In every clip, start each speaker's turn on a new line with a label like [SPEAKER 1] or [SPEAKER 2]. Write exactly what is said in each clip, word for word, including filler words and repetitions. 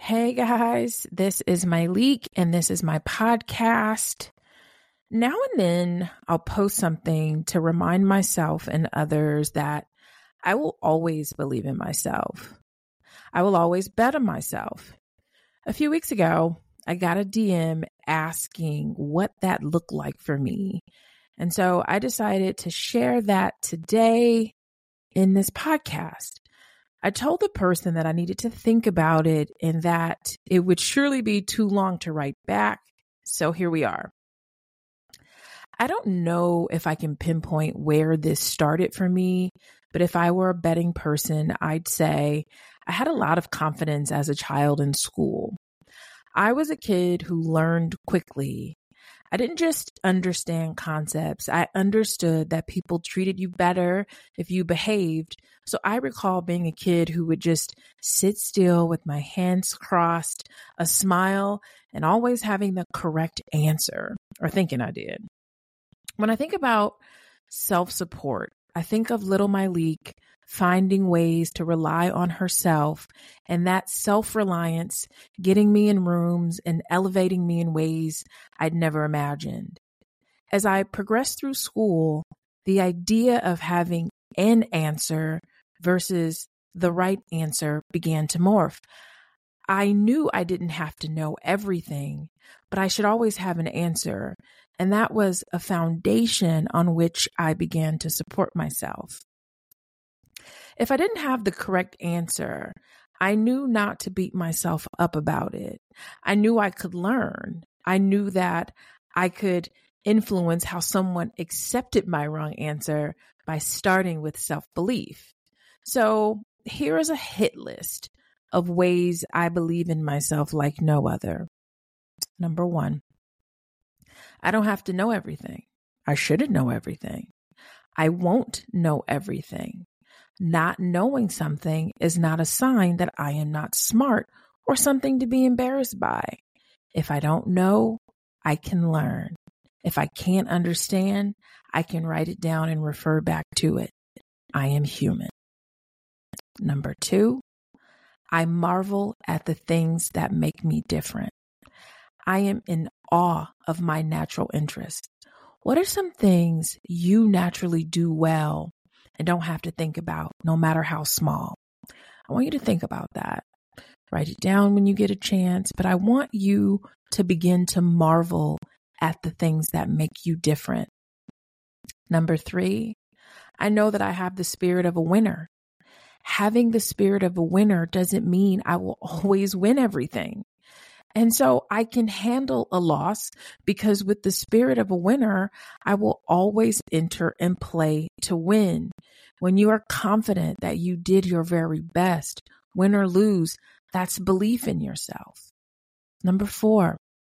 [SPEAKER 1] Hey guys, this is Myleik and this is my podcast. Now and then I'll post something to remind myself and others that I will always believe in myself. I will always bet on myself. A few weeks ago, I got a D M asking what that looked like for me. And so I decided to share that today in this podcast. I told the person that I needed to think about it and that it would surely be too long to write back. So here we are. I don't know if I can pinpoint where this started for me, but if I were a betting person, I'd say I had a lot of confidence as a child in school. I was a kid who learned quickly. I didn't just understand concepts. I understood that people treated you better if you behaved. So I recall being a kid who would just sit still with my hands crossed, a smile, and always having the correct answer, or thinking I did. When I think about self-support, I think of little Myleik finding ways to rely on herself, and that self-reliance getting me in rooms and elevating me in ways I'd never imagined. As I progressed through school, the idea of having an answer versus the right answer began to morph. I knew I didn't have to know everything, but I should always have an answer. And that was a foundation on which I began to support myself. If I didn't have the correct answer, I knew not to beat myself up about it. I knew I could learn. I knew that I could influence how someone accepted my wrong answer by starting with self-belief. So here is a hit list of ways I believe in myself like no other. Number one, I don't have to know everything. I shouldn't know everything. I won't know everything. Not knowing something is not a sign that I am not smart or something to be embarrassed by. If I don't know, I can learn. If I can't understand, I can write it down and refer back to it. I am human. Number two, I marvel at the things that make me different. I am in awe of my natural interests. What are some things you naturally do well and don't have to think about, no matter how small? I want you to think about that. Write it down when you get a chance, but I want you to begin to marvel at the things that make you different. Number three, I know that I have the spirit of a winner. Having the spirit of a winner doesn't mean I will always win everything. And so I can handle a loss because with the spirit of a winner, I will always enter and play to win. When you are confident that you did your very best, win or lose, that's belief in yourself. Number four,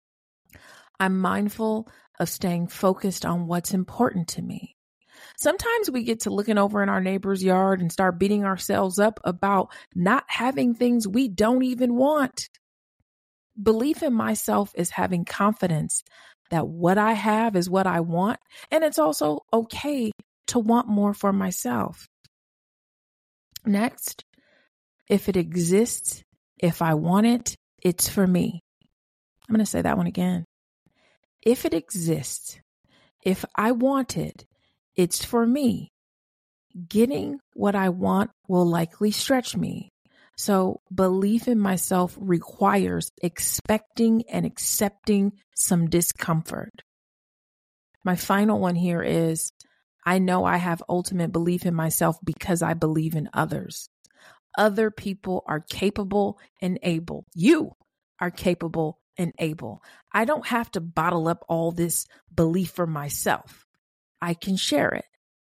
[SPEAKER 1] I'm mindful of staying focused on what's important to me. Sometimes we get to looking over in our neighbor's yard and start beating ourselves up about not having things we don't even want. Belief in myself is having confidence that what I have is what I want, and it's also okay to want more for myself. Next, if it exists, if I want it, it's for me. I'm going to say that one again. If it exists, if I want it, it's for me. Getting what I want will likely stretch me. So belief in myself requires expecting and accepting some discomfort. My final one here is, I know I have ultimate belief in myself because I believe in others. Other people are capable and able. You are capable and able. I don't have to bottle up all this belief for myself. I can share it.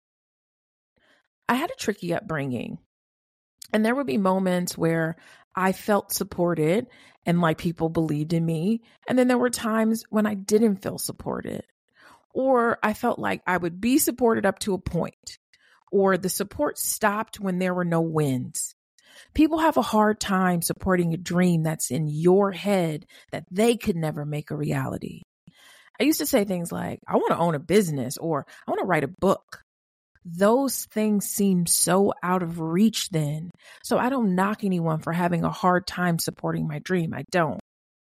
[SPEAKER 1] I had a tricky upbringing. And there would be moments where I felt supported and like people believed in me. And then there were times when I didn't feel supported, or I felt like I would be supported up to a point, or the support stopped when there were no wins. People have a hard time supporting a dream that's in your head that they could never make a reality. I used to say things like, I want to own a business, or I want to write a book. those things seem so out of reach then. So I don't knock anyone for having a hard time supporting my dream. I don't.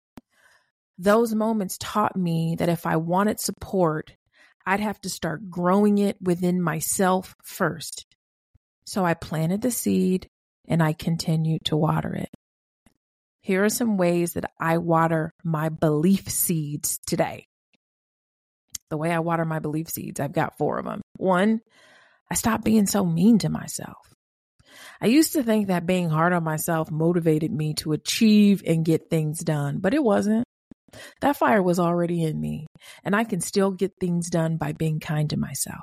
[SPEAKER 1] Those moments taught me that if I wanted support, I'd have to start growing it within myself first. So I planted the seed and I continued to water it. Here are some ways that I water my belief seeds today. The way I water my belief seeds, I've got four of them. One, I stopped being so mean to myself. I used to think that being hard on myself motivated me to achieve and get things done, but it wasn't. That fire was already in me, and I can still get things done by being kind to myself.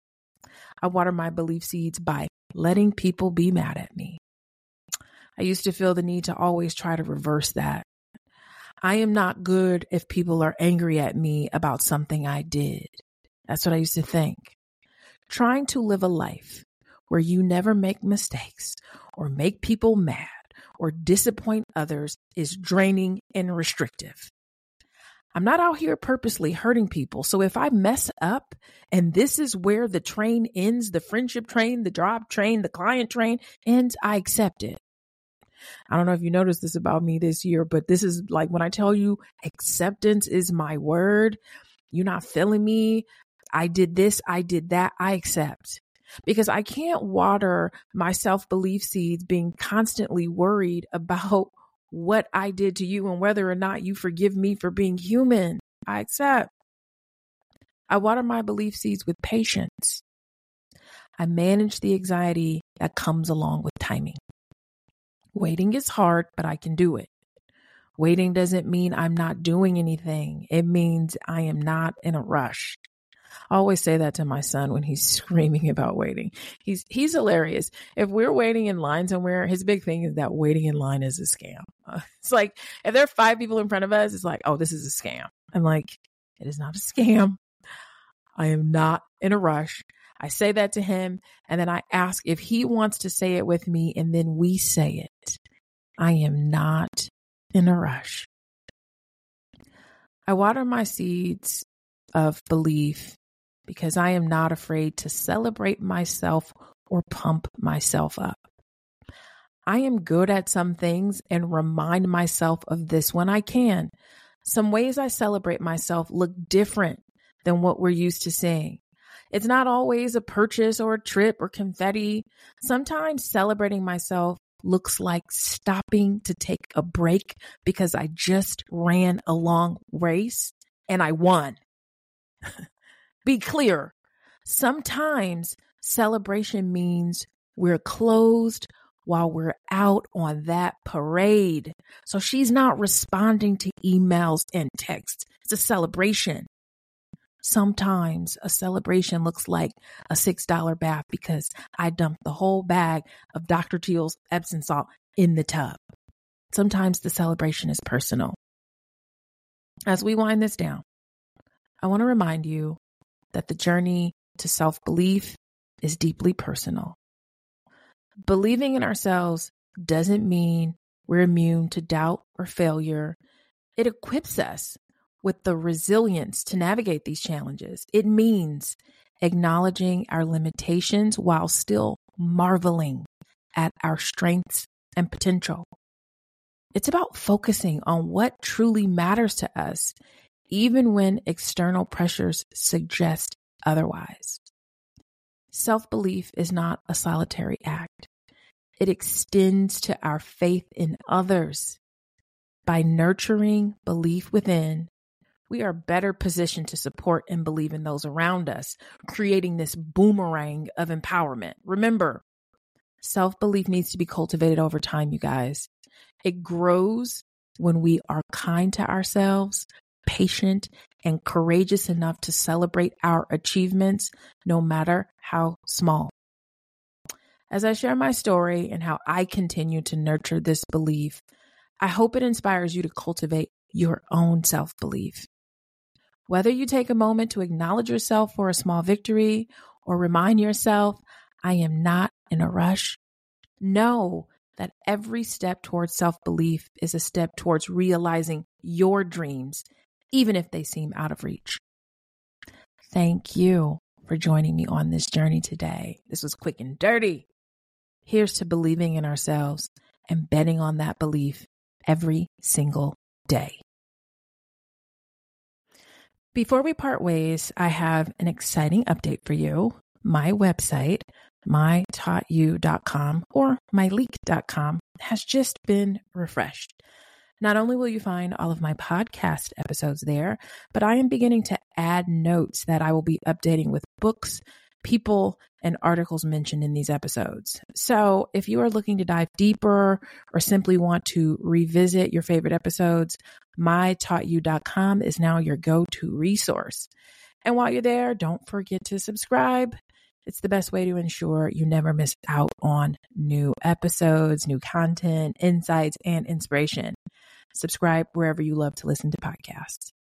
[SPEAKER 1] I water my belief seeds by letting people be mad at me. I used to feel the need to always try to reverse that. I am not good if people are angry at me about something I did. That's what I used to think. Trying to live a life where you never make mistakes or make people mad or disappoint others is draining and restrictive. I'm not out here purposely hurting people. So if I mess up and this is where the train ends, the friendship train, the job train, the client train ends, I accept it. I don't know if you noticed this about me this year, but this is like when I tell you acceptance is my word, you're not feeling me. I did this, I did that, I accept. Because I can't water my self-belief seeds being constantly worried about what I did to you and whether or not you forgive me for being human. I accept. I water my belief seeds with patience. I manage the anxiety that comes along with timing. Waiting is hard, but I can do it. Waiting doesn't mean I'm not doing anything. It means I am not in a rush. I always say that to my son when he's screaming about waiting. He's he's hilarious. If we're waiting in line somewhere, his big thing is that waiting in line is a scam. Uh, it's like if there are five people in front of us, it's like, oh, this is a scam. I'm like, it is not a scam. I am not in a rush. I say that to him, and then I ask if he wants to say it with me, and then we say it. I am not in a rush. I water my seeds of belief because I am not afraid to celebrate myself or pump myself up. I am good at some things and remind myself of this when I can. Some ways I celebrate myself look different than what we're used to seeing. It's not always a purchase or a trip or confetti. Sometimes celebrating myself looks like stopping to take a break because I just ran a long race and I won. Be clear. Sometimes celebration means we're closed while we're out on that parade. So she's not responding to emails and texts. It's a celebration. Sometimes a celebration looks like a six dollar bath because I dumped the whole bag of Doctor Teal's Epsom salt in the tub. Sometimes the celebration is personal. As we wind this down, I want to remind you that the journey to self-belief is deeply personal. Believing in ourselves doesn't mean we're immune to doubt or failure. It equips us with the resilience to navigate these challenges. It means acknowledging our limitations while still marveling at our strengths and potential. It's about focusing on what truly matters to us, even when external pressures suggest otherwise. Self-belief is not a solitary act. It extends to our faith in others. By nurturing belief within, we are better positioned to support and believe in those around us, creating this boomerang of empowerment. Remember, self-belief needs to be cultivated over time, you guys. It grows when we are kind to ourselves, patient, and courageous enough to celebrate our achievements, no matter how small. As I share my story and how I continue to nurture this belief, I hope it inspires you to cultivate your own self-belief. Whether you take a moment to acknowledge yourself for a small victory or remind yourself, I am not in a rush, know that every step towards self-belief is a step towards realizing your dreams, even if they seem out of reach. Thank you for joining me on this journey today. This was quick and dirty. Here's to believing in ourselves and betting on that belief every single day. Before we part ways, I have an exciting update for you. My website, my taught you dot com or my leak dot com, has just been refreshed. Not only will you find all of my podcast episodes there, but I am beginning to add notes that I will be updating with books, people, and articles mentioned in these episodes. So if you are looking to dive deeper or simply want to revisit your favorite episodes, my taught you dot com is now your go-to resource. And while you're there, don't forget to subscribe. It's the best way to ensure you never miss out on new episodes, new content, insights, and inspiration. Subscribe wherever you love to listen to podcasts.